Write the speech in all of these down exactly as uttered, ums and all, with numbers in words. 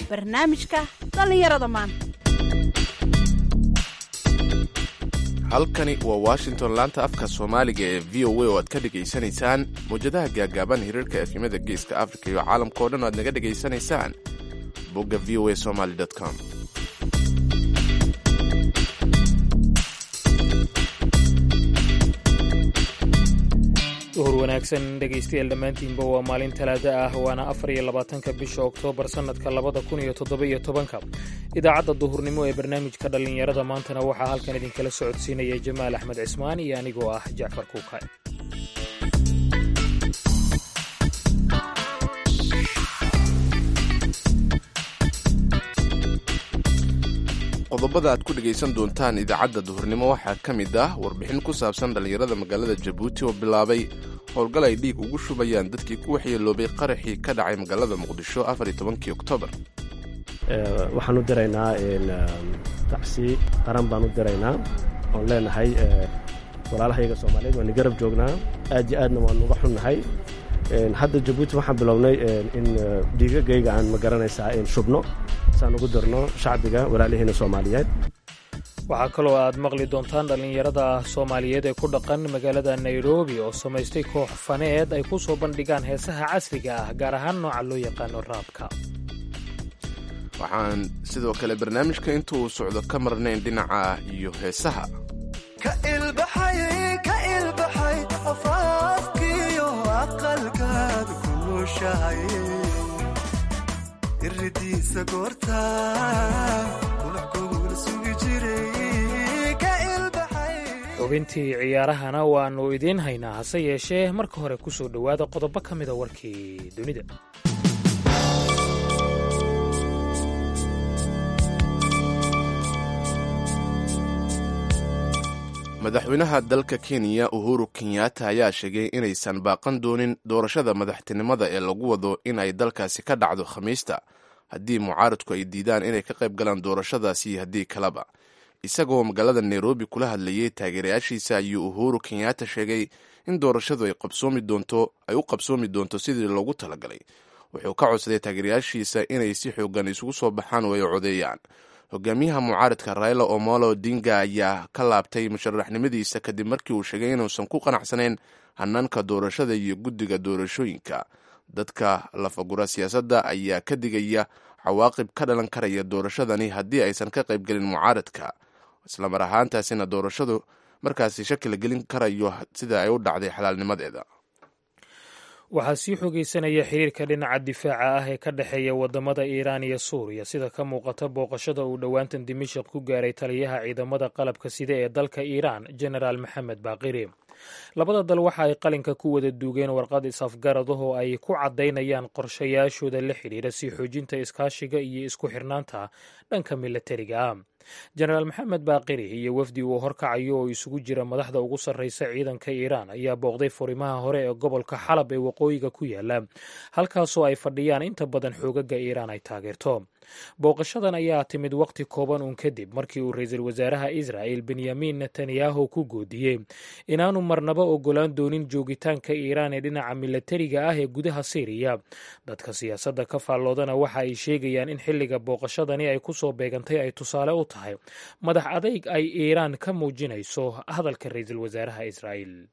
barnaamijka dhallinyarada maanta. halkani waa washington, laanta afka soomaaliga ee v o a oo aad ka dhegaysanaysaan mawjadaha gaagaaban hirarka efimada geeska afrika iyo caalamkao dhan o aad naga dhegaysanaysaan bogga v o a somaly com. duhur wanaagsan dhegaystayaal dhammaantiinba waa maalin talaada ah waana afar iyo labaatanka bisha oktoobar sannadka labada kun iyo toddoba-iyo tobanka. idaacadda duhurnimo ee barnaamijka dhallinyarada maantana waxaa halkan idinkala socodsiinaya jamaal axmed cismaan iyo anigoo ah jacfar kuukay. qodobada aad ku dhegaysan doontaan idaacadda duhurnimo waxaa ka mid ah warbixin ku saabsan dhallinyarada magaalada jabuuti oo bilaabay howlgal ay dhiig ugu shubayaan dadkii ku waxyeeloobay qaraxii ka dhacay magaalada muqdisho afar iyo tobankii oktoobar. waxaan u diraynaa tacsi qaran baan u diraynaa oon leenahay walaalahayaga soomaaliyeed waani garab joognaa aad iyo aadna waan uga xunnahay. hadda jabuuti waxaan bilownay in dhiigagayga aan ma garanaysaa in shubno saan ugu dirno shacbiga walaalihiina soomaaliyeed. waxaa kaloo aad maqli doontaan dhallinyarada soomaaliyeed ee ku dhaqan magaalada nairobi oo samaystay koox faneed ay ku soo bandhigaan heesaha casriga ah gaar ahaan nooca loo yaqaano raabka. waxaan sidoo kale barnaamijka intuu socdo ka marnayn dhinaca iyo heesaha ka ilbaxay ka ilbaxay afaafkiyo aqalkaad ku nooshahay irdiisa goorta kulxkuul sugi jiray ka ilbaxay. xubintii ciyaarahana waannu idiin haynaa hase yeeshee marka hore ku soo dhowaada qodobo ka mida warkii dunida. madaxweynaha dalka kenya uhuru kenyatta ayaa sheegay inaysan baaqan doonin doorashada madaxtinimada ee lagu wado in ay dalkaasi ka dhacdo khamiista haddii mucaaradku ay diidaan inay ka qayb galaan doorashadaasi iyo haddii kaleba. isagoo magaalada nairobi kula hadlayay taageerayaashiisa ayuu uhuru kenyatta sheegay in doorashadu ay qabsoomi doonto ay u qabsoomi doonto sidii loogu talagalay. wuxuu ka codsaday taageerayaashiisa inay si xoogan isugu soo baxaan oo ay codeeyaan. hogaamiyaha mucaaradka raila omolo odinga ayaa ka laabtay musharaxnimadiisa kadib markii uu sheegay inuusan ku qanacsanayn hanaanka doorashada iyo guddiga doorashooyinka. dadka lafagura siyaasadda ayaa ka digaya cawaaqib ka dhalan karaya doorashadani haddii aysan ka qaybgelin mucaaradka, islamar ahaantaasina doorashadu markaasi shaki la gelin karayo sida ay u dhacday xalaalnimadeeda. waxaa sii xogaysanaya xiriirka dhinaca difaaca ah ee ka dhexeeya wadamada iiraan iyo suuriya sida ka muuqata booqashada uu dhowaantan dimashaq ku gaaray taliyaha ciidamada qalabka sida ee dalka iiraan genaraal maxamed baaqiri. labada dal waxa ay qalinka ku wada duugeen warqad is-afgaradahoo ay ku caddaynayaan qorshayaashooda la xidhiira sii xoojinta iskaashiga iyo isku xirnaanta dhanka milatariga ah. jenaraal maxamed baaqiri iyo wafdi uu horkacayo oo isugu jira madaxda ugu sarreysa ciidanka iiraan ayaa booqday furimaha hore ee gobolka xalab ee waqooyiga ku yaala halkaasoo ay fadhiyaan inta badan xoogaga iiraan ay taageerto. booqashadan ayaa timid waqti kooban uun kadib markii uu ra-iisul wasaaraha israa'il benyamin netanyahu ku goodiyey inaanu marnaba ogolaan doonin joogitaanka iiraan ee dhinaca milatariga ah ee gudaha siiriya. dadka siyaasadda ka faalloodana waxa ay sheegayaan in xilliga booqashadani ay ku soo beegantay ay tusaale u tahay madax adayg ay iiraan ka muujinayso hadalka ra-iisul wasaaraha israa'il.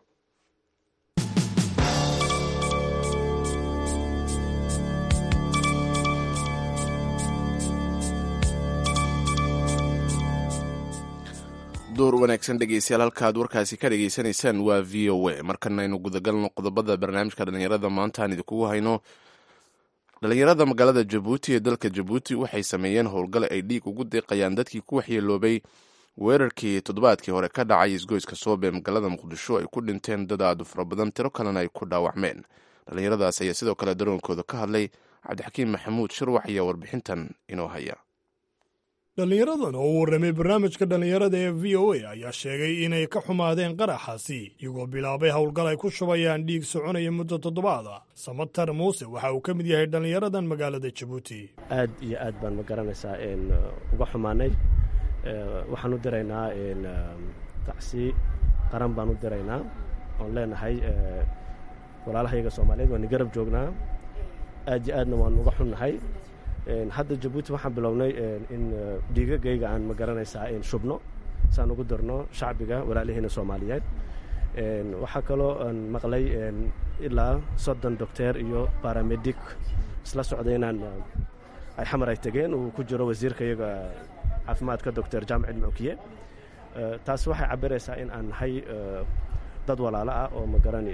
door wanaagsan dhegeystayaal halkaad warkaasi ka dhegaysanaysaan waa v o a. markana aynu gudagalno qodobada barnaamijka dhallinyarada maanta aan idinkugu hayno. dhallinyarada magaalada jabuuti ee dalka jabuuti waxay sameeyeen howlgal ay dhiig ugu deeqayaan dadkii ku waxyeeloobay weerarkii toddobaadkii hore ka dhacay isgoyska soobe magaalada muqdisho ay ku dhinteen dad aad u fara badan, tiro kalena ay ku dhaawacmeen. dhallinyaradaas ayaa sidoo kale daroonkooda ka hadlay. cabdixakiim maxamuud shirwax ayaa warbixintan inoo haya. dhallinyaradan oo u warramay barnaamijka dhallinyarada ee v o a ayaa sheegay inay ka xumaadeen qaraxaasi iyagoo bilaabay howlgal ay ku shubayaan dhiig soconaya muddo toddobaada. samatar muuse waxa uu ka mid yahay dhallinyaradan magaalada jabuuti. aad iyo aad baan ma garanaysaa uga xumaanay. waxaan u diraynaa tacsi qaran baan u diraynaa oon leenahay walaalahayaga soomaaliyeed waani garab joognaa aad iyo aadna waan uga xunnahay. hadda jabuuti waxaan bilownay in dhiigagayga aan ma garanaysaa in shubno saan ugu darno shacbiga walaalihiina soomaaliyeed waxaa kaloo aan maqlay ilaa soddon docteer iyo baramedic isla socday inaan ay xamar ay tegeen uu ku jiro wasiirka iyaga caafimaadka doctor jaamac ilmuukiye taas waxay cabiraysaa in aan nahay dad walaalo ah oo ma garan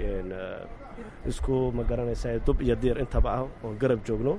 isku ma garanaysaa dub iyo diir intaba ah oo garab joogno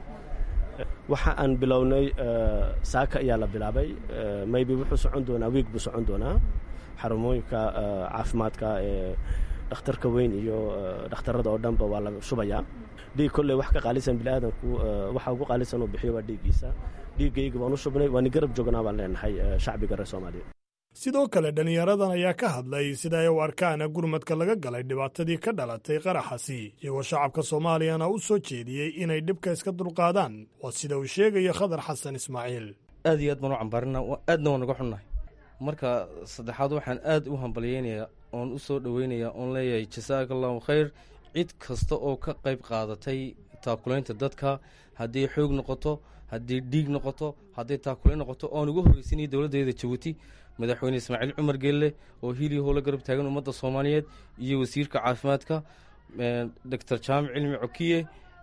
waxa aan bilownay saaka ayaa la bilaabay maybe wuxuu socon doonaa wiig buu socon doonaa xarumooyinka caafimaadka ee dhakhtarka weyn iyo dhakhtarada oo dhanba waa la shubayaa dhiig kolley wax ka qaalisan bini'aadanku waxa ugu qaalisan uu bixiyo waa dhiiggiisa dhiiggayga baan u shubnay waani garab joognaa baan leenahay shacbiga reer soomaaliya sidoo kale dhallinyaradan ayaa ka hadlay sida ay u arkaan gurmadka laga galay dhibaatadii ka dhalatay qaraxasi iyagoo shacabka soomaaliyana u soo jeediyey inay dhibka iska dulqaadaan waa sida uu sheegayo khadar xasan ismaaciil aad iyo aad baan u cambaarina aadna waan naga xunnahay marka saddexaad waxaan aad u hambalyeynayaa oon u soo dhoweynayaa oon leeyahay jasaaka allahu khayr cid kasta oo ka qayb qaadatay taakulaynta dadka haddii xoog noqoto haddii dhiig noqoto hadday taakulayn noqoto oon ugu horreysinaya dowladdeeda jabuuti madaxweyne ismaaciil cumar geelle oo hiiliyo howlo garab taagan ummadda soomaaliyeed iyo wasiirka caafimaadka doctor jaamac cilmi cokiye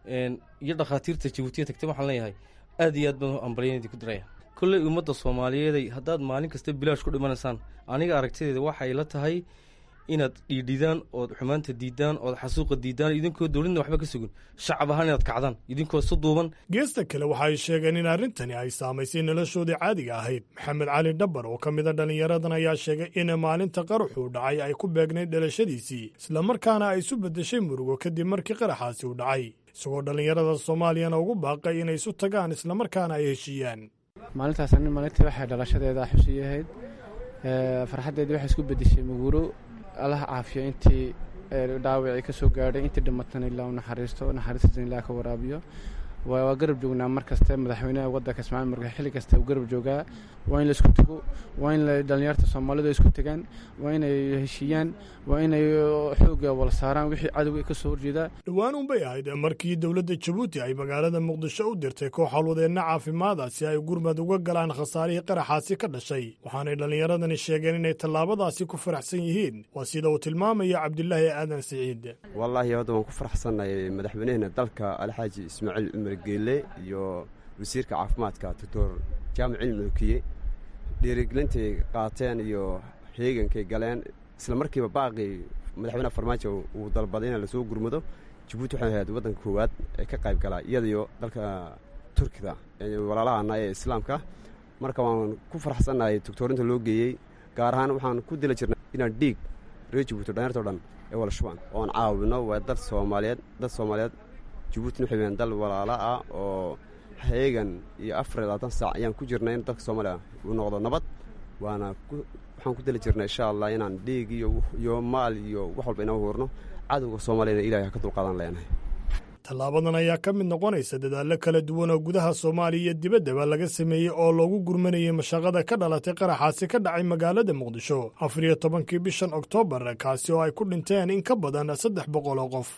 iyo dhakhaatiirta jabuutiya tagtay waxaan leeyahay aad iyo aad baan hambalyeynadi ku diraya kolley ummadda soomaaliyeeday haddaad maalin kasta bilaash ku dhimanaysaan aniga aragtideeda waxay la tahay inaad dhiidhidaan ood xumaanta diidaan ood xasuuqa diidaan idinkoo dowladna waxba ka sugin shacab ahaan inaad kacdaan idinkoo si duuban geesta kale waxa ay sheegeen in arrintani ay saamaysay noloshoodii caadiga ahayd maxamed cali dhabar oo ka mida dhallinyaradan ayaa sheegay in maalinta qaraxuu dhacay ay ku beegnayd dhalashadiisii islamarkaana ay isu beddeshay murugo kadib markii qaraxaasi uu dhacay isagoo dhallinyarada soomaaliyana ugu baaqay inay isu tagaan islamarkaana ay heshiiyaan maalintaas ani maalintii waxay dhalashadeeda xusiyahayd farxaddeedii waxay isku beddeshay muguuro allaha caafiyo intii dhaawacii ka soo gaadhay intii dhimatana ilaa u naxariisto naxariistan ilaa ka waraabiyo waa garab joognaa mar kaste madaxweynaha waddanka ismaaciil marka xilli kasta uu garab joogaa waa in la isku tago waa in dhallinyarta soomaalidu ay isku tagaan waa inay heshiiyaan waa inay xoogga wala saaraan wixii cadowga ka soo horjeedaa dhowaan unbay ahayd markii dowladda jabuuti ay magaalada muqdisho u dirtay koox howlwadeenna caafimaada si ay gurmad uga galaan khasaarihii qaraxaasi ka dhashay waxaanay dhallinyaradani sheegeen inay tallaabadaasi ku faraxsan yihiin waa sida uu tilmaamaya cabdilaahi aadan siciid wallaahi hadda waan ku faraxsannahay madaxweynaheena dalka alxaaji ismaaciil cumar geelle iyo wasiirka caafimaadka doctor jaamac cilmi okiye dhiirigelintay qaateen iyo heegankay galeen isla markiiba baaqii madaxweynaha farmaajo uu dalbaday in lasoo gurmado jabuuti waxay ahayd waddanka koowaad ee ka qayb galaa iyadiyo dalka turkida walaalahana ee islaamka marka waan ku faraxsannahay doctoorinta loo geeyey gaar ahaan waxaan ku dila jirnay inaan dhiig reer jabuuti dhalinyarto dhan ee wala shubaan oon caawino waa dad soomaaliyeed dad soomaaliyeed jabuutina waxay weyaan dal walaala ah oo heegan iyo afar iyo labaatan saac ayaan ku jirnay in dalka soomaaliya uu noqdo nabad waana waxaan ku dali jirnay insha allah inaan dhiig iyo iyo maal iyo wax walba inaan huurno cadowga soomaaliyana ilahay ha ka dulqaadan leenahay tallaabadan ayaa ka mid noqonaysa dadaallo kala duwan oo gudaha soomaaliya iyo dibaddaba laga sameeyey oo loogu gurmanayay mashaqada ka dhalatay qaraxaasi ka dhacay magaalada muqdisho afar iyo tobankii bishan oktoobar kaasi oo ay ku dhinteen in ka badan saddex boqol oo qof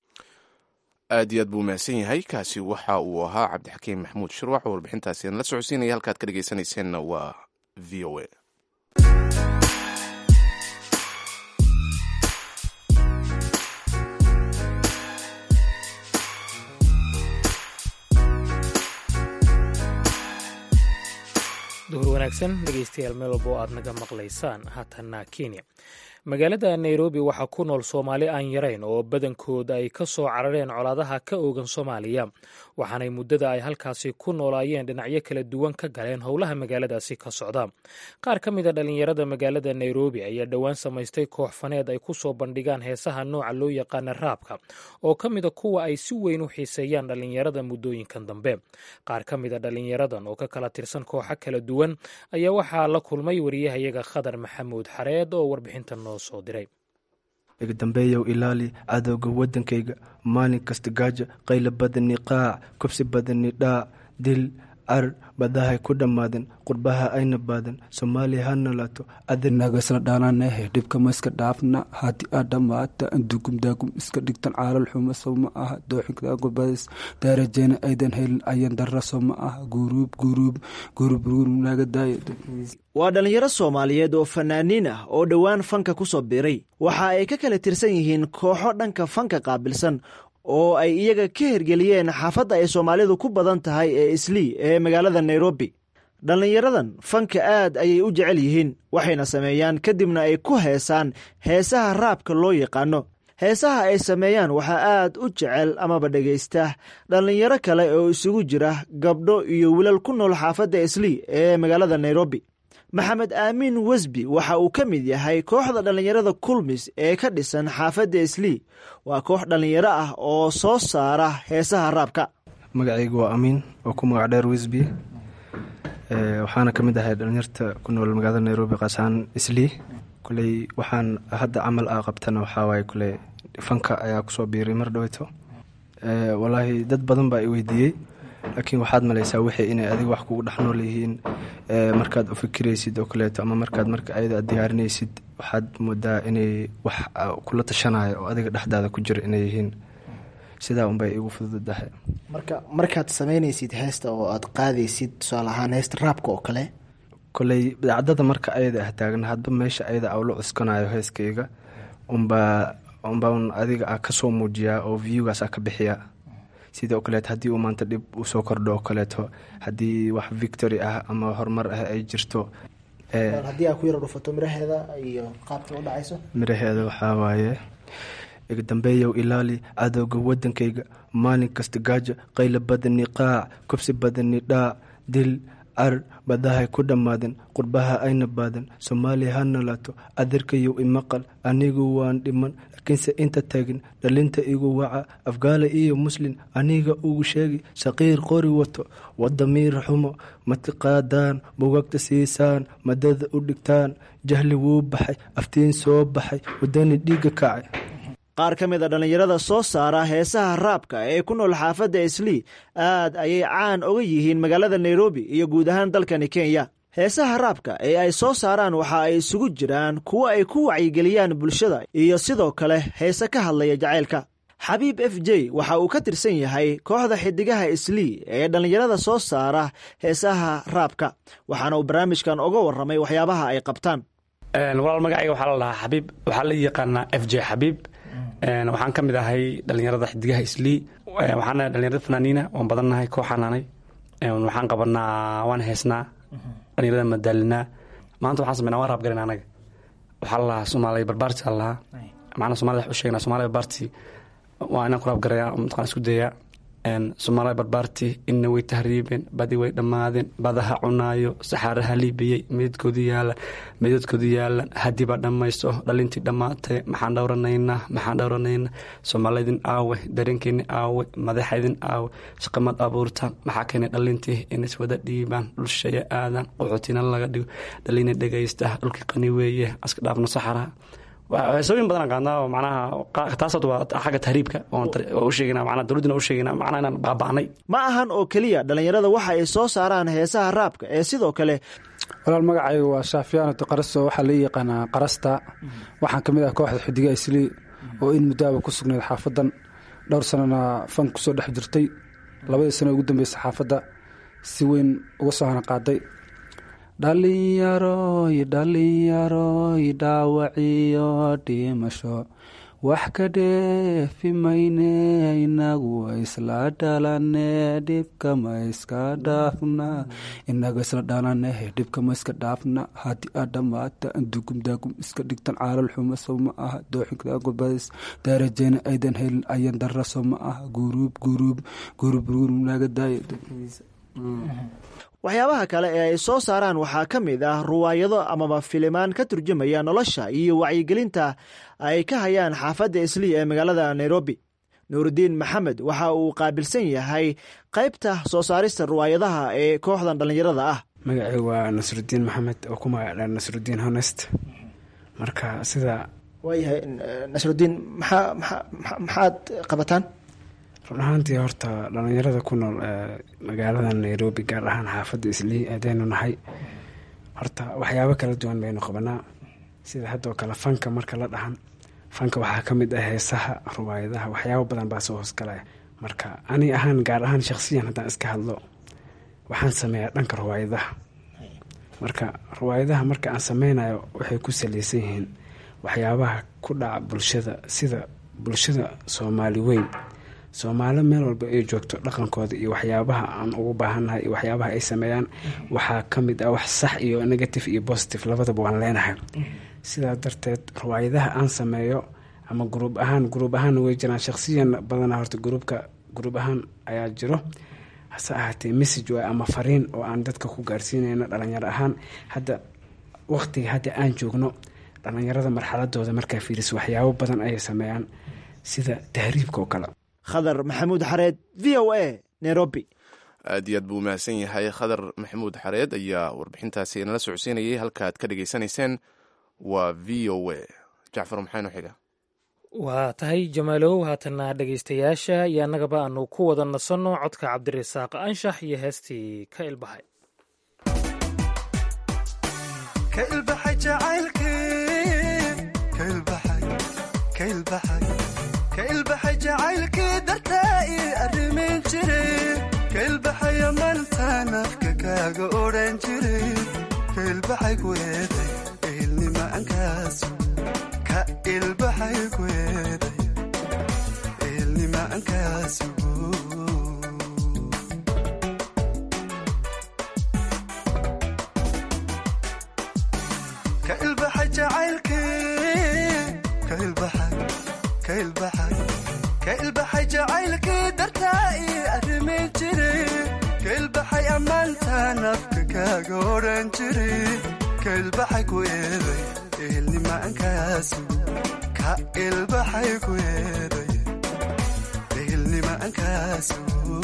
aad iyo aad buu mahadsan yahay kaasi waxa uu ahaa cabdixakiim maxamuud shirwax oo warbixintaasi la socodsiinaya halkaad ka dhegaysanayseena waa v o a duhur wanaagsan dhegaystayaal meel walba oo aad naga maqlaysaan haatanna kenya magaalada nairobi waxaa ku nool soomaali aan yarayn oo badankooda ay ka soo carareen colaadaha ka oogan soomaaliya waxaanay muddada ay halkaasi ku noolaayeen dhinacyo kala duwan ka galeen howlaha magaaladaasi ka socda qaar ka mid a dhallinyarada magaalada nairobi ayaa dhowaan samaystay koox faneed ay ku soo bandhigaan heesaha nooca loo yaqaana raabka oo ka mida kuwa ay si weyn u xiiseeyaan dhallinyarada muddooyinkan dambe qaar ka mid a dhallinyaradan oo ka kala tirsan kooxo kala duwan ayaa waxaa la kulmay wariyahayaga khadar maxamuud xareed oo warbixintan noo soo diray iga dambeeyow ilaali cadowga waddankayga maalin kasta gaaja qaylo badani qaac kubsi badani dhaac dil carar badahay ku dhammaadeen qurbaha ayna baadan soomaaliya ha nolaato adinaga isla dhaananehe dhibka ma iska dhaafna haddii aad dhammaata dugumdaagum iska dhigtan caalal xumo sow ma aha dooxigdaagubadis daarajeyna aydan helin ayan darra sow ma aha guruub guruub guruub naga daaya. waa dhallinyaro soomaaliyeed oo fanaaniin ah oo dhowaan fanka ku soo biiray waxa ay ka kala tirsan yihiin kooxo dhanka fanka qaabilsan oo ay iyaga ka hergeliyeen xaafadda ay soomaalidu ku badan tahay ee islii ee magaalada nairobi. dhallinyaradan fanka aad ayay u jecel yihiin waxayna sameeyaan kadibna ay ku heesaan heesaha raabka loo yaqaano. heesaha ay sameeyaan waxaa aad u jecel amaba dhegaysta dhallinyaro kale oo isugu jira gabdho iyo wilal ku nool xaafadda islii ee magaalada nairobi. maxamed aamiin wesbi waxa uu ka mid yahay kooxda dhallinyarada kulmis ee ka dhisan xaafadda islii. waa koox dhallinyaro ah oo soo saara heesaha raabka. magacaygu waa amiin oo ku magac dheer wesbi, waxaana ka mid ahay dhallinyarta ku nool magaalada nairobi qaasaan islii. kuley waxaan hadda camal a qabtana waxaa waaye kuley fanka ayaa kusoo biiray mar dhaweyto. walaahi dad badan baa i weydiiyey, laakiin waxaad malaysaa wixii inay adiga wax kugu dhex nool yihiin markaad u fikiraysid oo kaleeto, ama markaad marka ayada aad diyaarinaysid waxaad moodaa inay wax kula tashanayo oo adiga dhexdaada ku jira inay yihiin. sidaa unbay igu fududahay. marka markaad samaynaysid heesta oo aad qaadaysid tusaale ahaan heesta raabka oo kale, koley dacdada marka ayada ah taagna hadba meesha ayada awla cuskanayo heeskayga unbaa unbaan adiga a kasoo muujiyaa oo viewgaas a ka bixiya. sidoo kaleeto haddii uu maanta dhib u soo kordho oo kaleeto, haddii wax victory ah ama horumar ah ay jirto. haddii aa ku yaro dhufato miraheeda iyo qaabka u dhacayso. miraheeda waxaa waaye igdambeeyow ilaali cadowga wadankayga, maalin kasta gaajo qaylo badani qaac kubsi badani dhaac dil carar badahay ku dhammaadeen qurbaha ayna baadan soomaaliya ha nolaato adeerkayow imaqal anigu waan dhiman laakiinse inta taagin dhalinta igu waca afgaala iyo muslin aniga ugu sheegi saqiir qori wato wadamiir xumo matiqaadaan bugagta siisaan madada u dhigtaan jahli wuu baxay aftiin soo baxay wadani dhiiga kacay. qaar ka mid a dhallinyarada soo saara heesaha raabka ee ku nool xaafadda islii aad ayay caan oga yihiin magaalada nairobi iyo guud ahaan dalkani kenya. heesaha raabka ee ay soo saaraan waxa ay isugu jiraan kuwo ay ku wacyigeliyaan bulshada iyo sidoo kale heese ka hadlaya jacaylka. xabiib f j waxa uu ka tirsan yahay kooxda xidigaha islii ee dhallinyarada soo saara heesaha raabka, waxaana uu barnaamijkan oga warramay waxyaabaha ay qabtaan. walaal magacayga waxaa la dhahaa xabiib, waxaa la yaqaanaa f j xabiib. waxaan ka mid ahay dhallinyarada xidigaha islii, waxaana dhallinyarada fanaaniina waan badannahay kooxaananay, waxaan qabanaa waan heesnaa dhallinyarada madaalinaa. maanta waxaan sameynaa waan raab garana anaga waxaa la lahaa soomaaliya barbaarti a lahaa macnaa somalida wax u sheegnaa somaaliya barbaarti waa inaan ku raab garaya mataqaan isku dayaa. soomaaliya barbaarti inna way tahriibeen badi way dhammaadeen badaha cunaayo saxaaraha liibiyey meydadkoodu yaalan meydadkoodu yaalan hadiba dhammaysto dhalintii dhammaatay maxaan dhowranaynaa maxaan dhowranaynaa soomaalidin aawe dareenkeeni aawe madaxaydin aawe shaqamad abuurtaan maxaa keenay dhalintii inays wada dhiibaan dhulshaya aadan qaxootina laga dhigo dhalina dhegaysta dhulkii qani weeye aska dhaafno saxaraha. heesooyin badan qaadnaa oo macnaha taasad waa xagga tahriibka oo u sheegayna macnaha dawladdina u sheegayna macnaha inaan baaba'nay. ma ahan oo keliya dhallinyarada waxa ay soo saaraan heesaha raabka ee sidoo kale. walaal magacayga waa shaafiyaanata qarasto, waxaa la yaqaanaa qarasta. waxaan ka mid ah kooxda xidigaha islii oo in muddaaba ku sugnayd xaafadan dhowr sanana fan ku soo dhex jirtay. labadii sano ugu dambeysay xaafadda si weyn uga soo hana qaaday. dhalinyaroy dhalinyaroy dhaawaciyo dhimasho wax ka dheefi mayne inagu isla dhalane dhibka ma iska dhaafna inaga isla dhalane dhibka ma iska dhaafna haddii aad dhammaata dugumdaagum iska dhigtan caalal xumo sow ma aha dooxigdaagubadis daarajeyna aydan helin ayan darra sow ma aha guruub guruub guruub naga daaya. waxyaabaha kale ee ay soo saaraan waxaa ka mid ah ruwaayado amaba filimaan ka turjumaya nolosha iyo wacyigelinta ay ka hayaan xaafadda islii ee magaalada nairobi. nuurudiin maxamed waxa uu qaabilsan yahay qaybta soo saarista ruwaayadaha ee kooxdan dhallinyarada ah. magacay waa nasrudiin maxamed oo ku magacdha nasrudiin honest. marka sida waayahay nasrudiin maxaa maxaad qabataan? run ahaantii horta dhallinyarada ku nool magaalada nairobi gaar ahaan xaafadda islii aadaynu nahay horta waxyaabo kala duwan baynu qabanaa sida haddoo kale fanka marka la dhahan fanka waxaa ka mid ah heesaha ruwaayadaha waxyaabo badan baa soo hoosgalaya marka ani ahaan gaar ahaan shakhsiyan haddaan iska hadlo waxaan sameeyaa dhanka ruwaayadaha marka ruwaayadaha marka aan sameynayo waxay ku salaysan yihiin waxyaabaha ku dhaca bulshada sida bulshada soomaali weyn soomaali meel walba ay joogto dhaqankooda iyo waxyaabaha aan ugu baahannahay iyo waxyaabaha ay sameeyaan waxaa ka mid ah wax sax iyo negative iyo positive labadaba waan leenahay sidaa darteed ruwaayadaha aan sameeyo ama gruub ahaan gruub ahaanna way jiraan shakhsiyan badanaa horta gruubka gruub ahaan ayaa jiro hase ahaatee message waay ama fariin oo aan dadka ku gaarsiinayno dhalinyaro ahaan hadda waqtiga hadda aan joogno dhalinyarada marxaladooda markaa fiiriso waxyaabo badan ayay sameeyaan sida tahriibka oo kale khadar maxamuud xareed v o a nairobi aad iyo aad buu mahadsan yahay khadar maxamuud xareed ayaa warbixintaasi inala socodsiinayay halkaaad ka dhegaysanayseen waa v o a jacfar maxaynu xiga waa tahay jamaalow haatanna dhegaystayaasha iyo annagaba aanu ku wada nasanno codka cabdirasaaq anshax iyo heestii ka ilbaxay ka ilbaxay jacaylkii dartaa ii arrimin jiray ka ilbaxaya maantaan afka kaaga odhan jiray ka ilbaxay ku eeday ehelnima ankaasu ka ilbaxay ku eeday ehelnima ankaasu ka ilbaxay jacaylkii ka ilbaxay ka ilbaxay ka ilbaxay jacaylkii dartaa ii arrimin jiray ka ilbaxay ammaantaan afka kaaga odhan jiray ka ilbaxay ku eeday ehelnima ankaasu ka ilbaxay ku eeday ehelnima ankaasu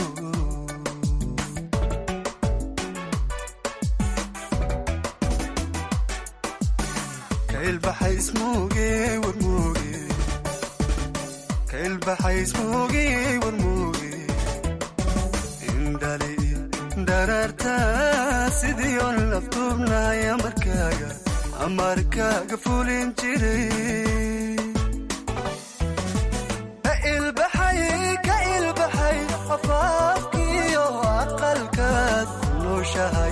ka ilbaxay ismuuge warmuuge ka ilbaxay ismuuge warmuuge indhali daraarta sidii on laftuubnaya markaaga amarkaaga fulin jiray ka ilbaxay ka ilbaxay afaafkiyo aqalkaad ku nooshahay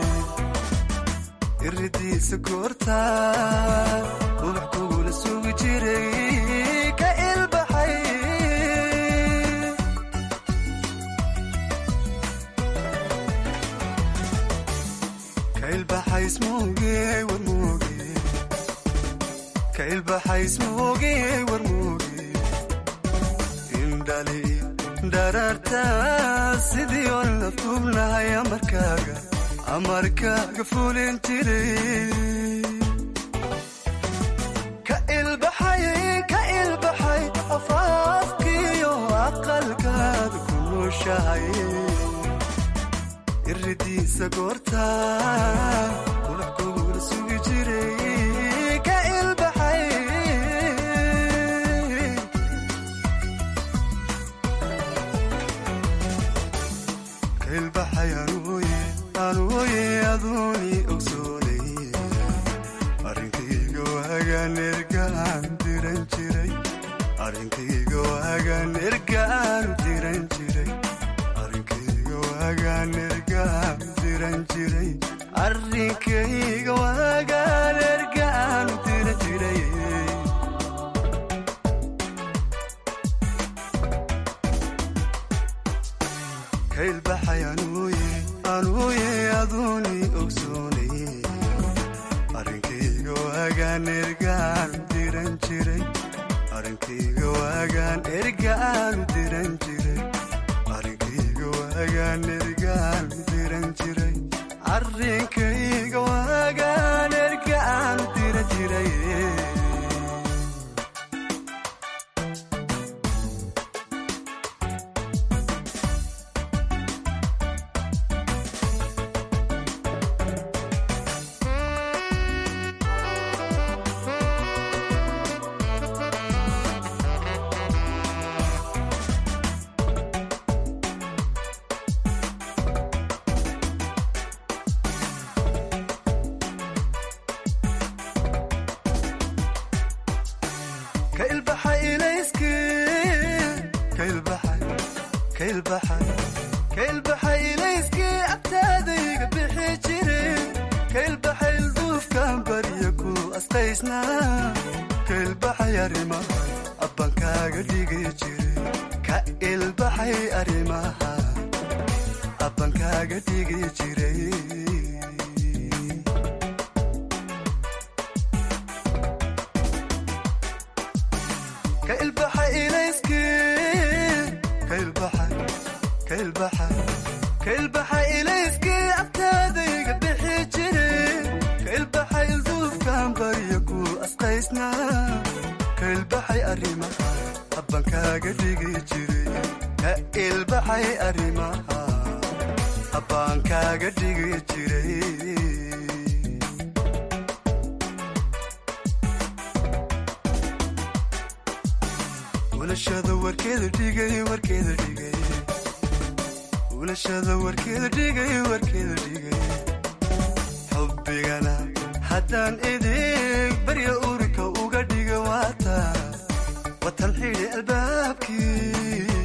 iridiisa goorta ubax kugula sugi jiray ka ilbaxay ka ilbaxay ismuuge warmuuge ka ilbaxay ismuuge warmuuge indhali daraarta sidii on laftuubnahay amarkaaga amarkaaga fulin jiray ka ilbaxay ka ilbaxay afaafkiyo aqalkaad ku nooshahay iridiisa goorta ubax kugula sugi jiray ka ilbaxay ka ilbaxay anuuye anuuye aduuni ogsoonay arrinkayga waagaan ergaan diran jiray arrinkayga waagaan ergaanu diran jiray arrinkayga waagaan ergaan diran jiray arrinkayga waagaan ergaanu diran jiray ka ilbaxay anuuye anuuye aduuni ogsoonay arrinkayga waagaan ergaan diran jiray arrinkayga waagaan ergaanu diran jiray arrinkayga waagaan ergaanu diran jiray arrinkayga waagaan ergaanu diran jiray ka ilbaxay ilayskii ka ilbaxay ka ilbaxay ka ilbaxay ilayskii agtaadayga bixi jiray ka ilbaxay ilduufkan barya ku astaysnaa ka ilbaxay arrimaha abbankaaga dhigi jiray ka ilbaxay arrimaha abbankaaga dhigi jiray ka ilbaxay ilayskii ka ilbaxay ka ilbaxay ka ilbaxay ilayskii agtaadayga bixi jiray ka ilbaxay ilduufkan barya ku asqaysnaa ka ilbaxay arrimaha abbankaaga dhigi jiray ka ilbaxay arrimaha abbankaaga dhigi jiray ulashada warkeeda dhigay warkeeda dhigay ulashada warkeeda dhigay warkeeda dhigay xubbigana haddaan idin barya urika uga dhiga waata watan xidhi albaabkii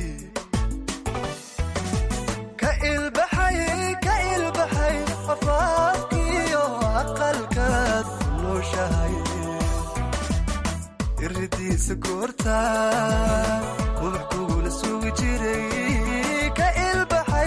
ka ilbaxay ka ilbaxay afaafkiyo aqalkaad nooshahay iridiisa goorta ubax kugula sugi jiray ka ilbaxay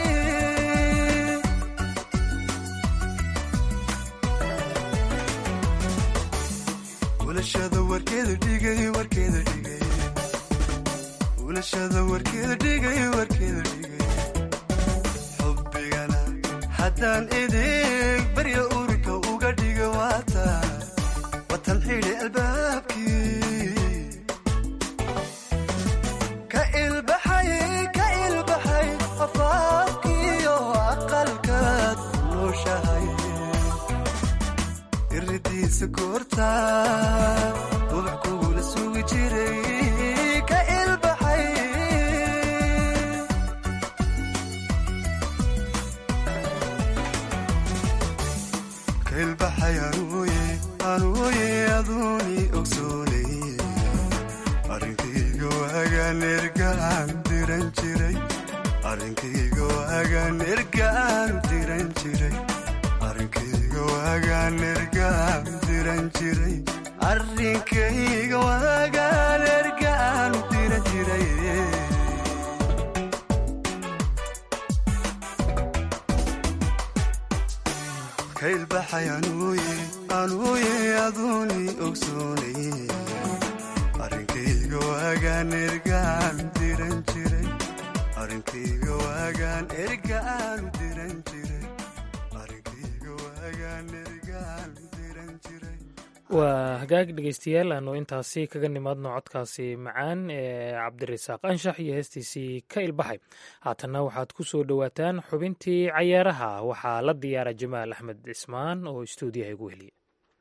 ulashada warkeeda dhigay warkeeda dhigay ulashada warkeeda dhigay warkeeda dhigay xubbigana haddaan idin barya urika uga dhiga waata watan xidhi albaabkii ka ilbaxay ka ilbaxay afaafkiyo aqalkaad nooshahay iridiisa goorta ubax kugula sugi jiray ka ilbaxay ka ilbaxay anuuye anuuye aduuni ogsoonay arrinkayga waagaan ergaan diran jiray arrinkayga waagaan ergaan diran jiray arrinkayga waagaan ergaan diran jiray arrinkayga waagaan ergaan diran jiray ka ilbaxay anuuye anuuye aduuni ogsoonay arrinkayga waagaan ergaan diran jiray arrinkayga waagaan ergaan diran jiray arrinkayga waagaan ergaan diran jiray waa hagaag dhegeystayaal aanu intaasi kaga nimaadno codkaasi macaan ee cabdirasaaq anshax iyo heestiisii ka ilbaxay haatanna waxaad ku soo dhowaataan xubintii cayaaraha waxaa la diyaara jamaal axmed cismaan oo istuudiyaha igu heliya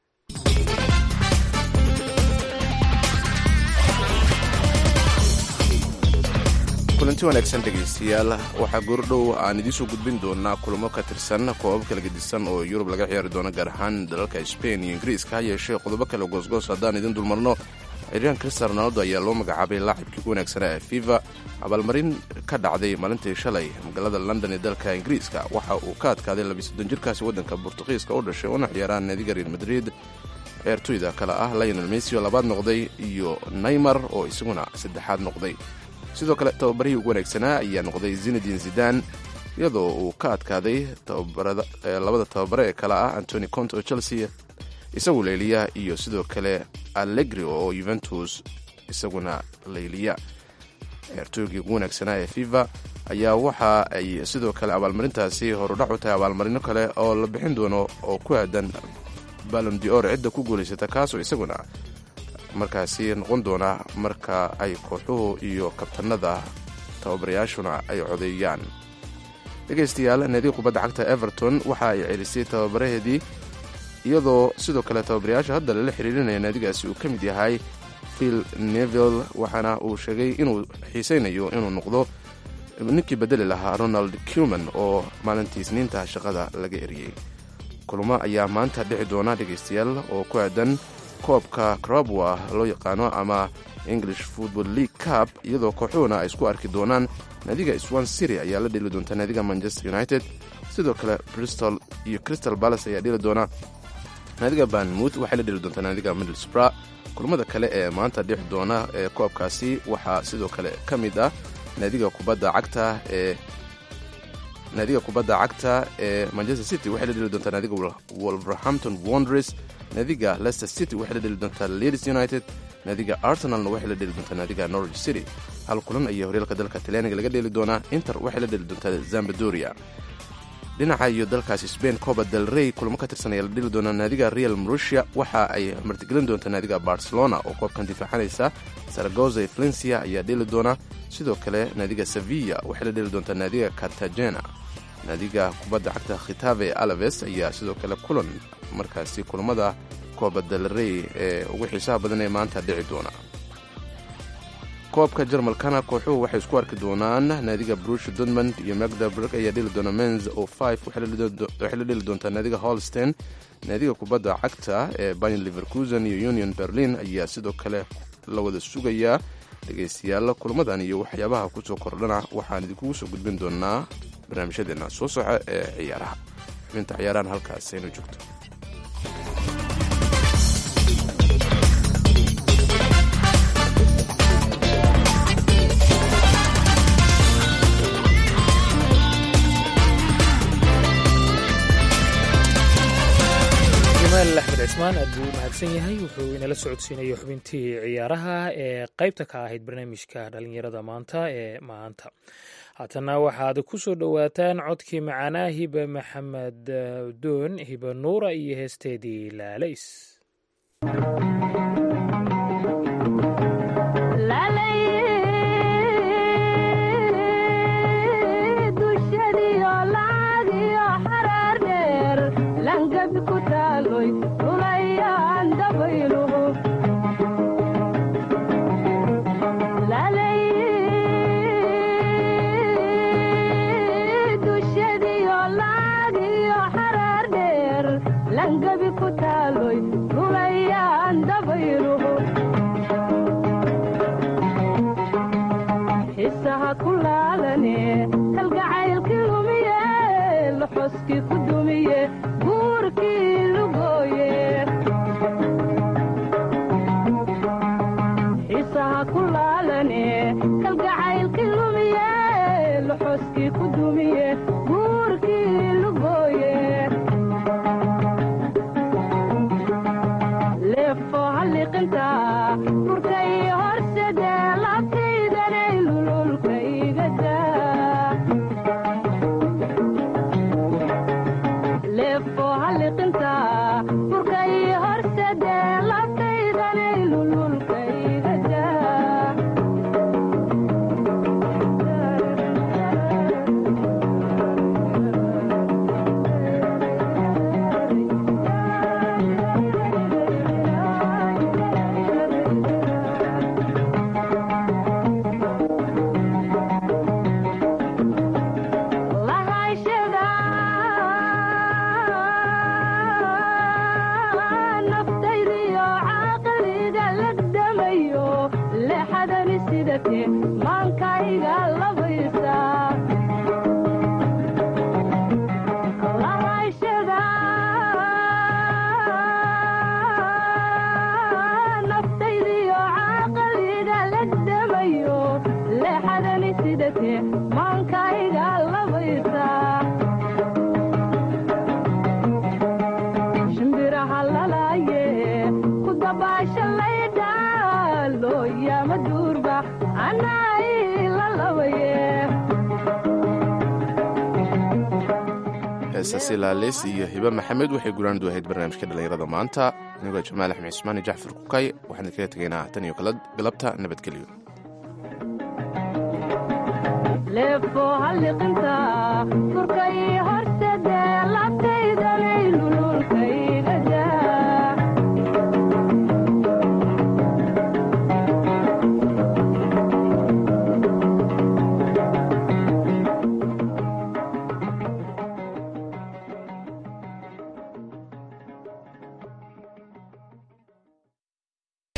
kulanti wanaagsan dhegaystayaal waxaa goordhow aan idiinsoo gudbin doonaa kulamo ka tirsan koobab kala gedisan oo yurub laga ciyaari doono gaar ahaan dalalka sbain iyo ingiriiska ha yeeshee qodobo kale goosgoos haddaan idin dulmarno ciryaan cristiano ronaldo ayaa loo magacaabay laacibkii ugu wanaagsanaa ee fifa abaalmarin ka dhacday maalintii shalay magaalada london ee dalka ingiriiska waxa uu ka adkaaday labiisoddon jirkaasi waddanka bortuqiiska u dhashay una ciyaaraan naadiga real madrid ciyaartooyda kale ah lionel messi oo labaad noqday iyo neymar oo isaguna saddexaad noqday sidoo kale tababarihii ugu wanaagsanaa ayaa noqday zinedin zidan iyadoo uu ka adkaaday labada tababare ee kale ah antony conte oo chelsea isagu leyliya iyo sidoo kale allegri oo yuventus isaguna leyliya ciyaartooygii ugu wanaagsanaa ee fifa ayaa waxa ay sidoo kale abaalmarintaasi horudhac u tahay abaalmarino kale oo la bixin doono oo ku aadan balon dior cidda ku guulaysata kaasoo isaguna markaasi noqon doona marka ay kooxuhu iyo kabtanada tababarayaashuna ay codeeyaan dhegaystayaal naadiga kubadda cagta everton waxa ay celisay tababaraheedii iyadoo sidoo kale tababarayaasha hadda lala xiriirinaya naadigaasi uu ka mid yahay phil neville waxaana uu sheegay inuu xiisaynayo inuu noqdo ninkii bedeli lahaa ronald cuman oo maalintii isniinta shaqada laga eriyey kulamo ayaa maanta dhici doona dhegaystayaal oo ku aadan koobka crabwa loo yaqaano ama english football league cup iyadoo kooxuhuna ay isku arki doonaan naadiga swan city ayaa la dheli doonta naadiga manchester united, sidoo kale bristol iyo crystal palace ayaa dheli doona naadiga banmouth waxay la dheli doontaa naadiga middlesbrough. kulamada kale ee maanta dhixi doona ee koobkaasi waxaa sidoo kale ka mid ah naadiga kubadda cagta ee naadiga kubadda cagta ee manchester city waxay la dheli doontaa naadiga wolverhampton wanderers, naadiga leicester city waxay la dheli doontaa leeds united, naadiga arsenalna waxay la dheli doontaa naadiga norwich city. hal kulan ayaa horyaalka dalka talyaaniga laga dheli doonaa, inter waxay la dheli doontaa zambadoria. dhinaca iyo dalkaasi spain copa del rey kulamo ka tirsan ayaa la dheli doonaa, naadiga real marusia waxa ay martigelin doontaa naadiga barcelona oo koobkan difaacanaysa, saragoza valencia ayaa dheli doona, sidoo kale naadiga sevilla waxay la dheli doontaa naadiga cartagena. naadiga kubadda cagta khitave alaves ayaa sidoo kale kulan markaasi kulamada copa del rey ee ugu xiisaha badan ee maanta dhici doona. koobka jarmalkana kooxuhu waxay isku arki doonaan naadiga brush dortmund iyo magdeburg ayaa dheli doona menz o five waxay la dheli doontaa naadiga holstein, naadiga kubadda cagta ee bayan leverkusen iyo union berlin ayaa sidoo kale la wada sugayaa. dhegaystayaal kulamadan iyo waxyaabaha kusoo kordhana waxaan idinkugu soo gudbin doonaa barnaamijyadeena soo soco ee ciyaaraha. xubinta ciyaarahan halkaas aynu joogto. axmed cismaan aad buu u mahadsan yahay. wuxuu inala socodsiinaya xubintii ciyaaraha ee qaybta ka ahayd barnaamijka dhalinyarada maanta ee maanta. haatana waxaad ku soo dhowaataan codkii macaanaa hiba maxamed doon hiba nuura iyo heesteedii laalays. heesaasilaaleys iyo hiba maxamed waxay guraandu ahayd barnaamijka dhallinyarada maanta. anigoo jamaal axmed cismaani jacfar kukay waxaan idinkaga tegaynaa tan iyo galabta nabadgelyo. leefo halliqinta furkay